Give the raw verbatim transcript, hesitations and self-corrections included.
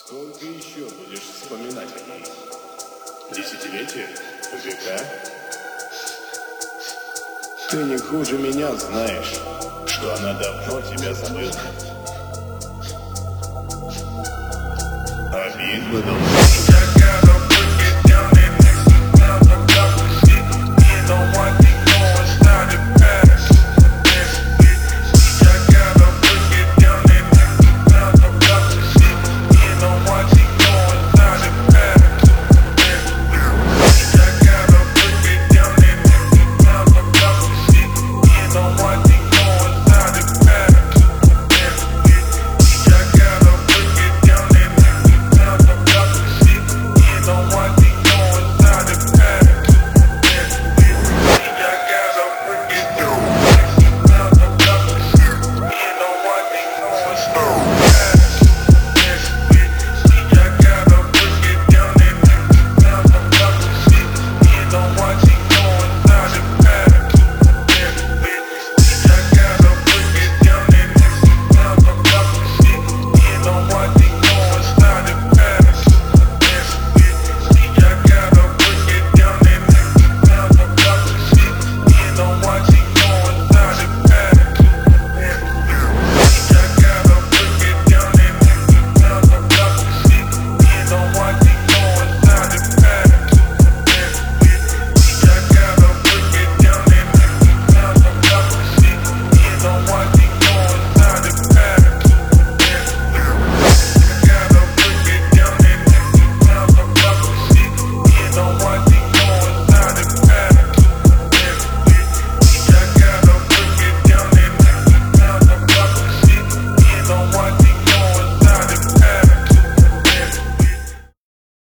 Сколько еще будешь вспоминать о ней? Десятилетия? Века? Ты не хуже меня знаешь, что она давно тебя забыла. А битва должна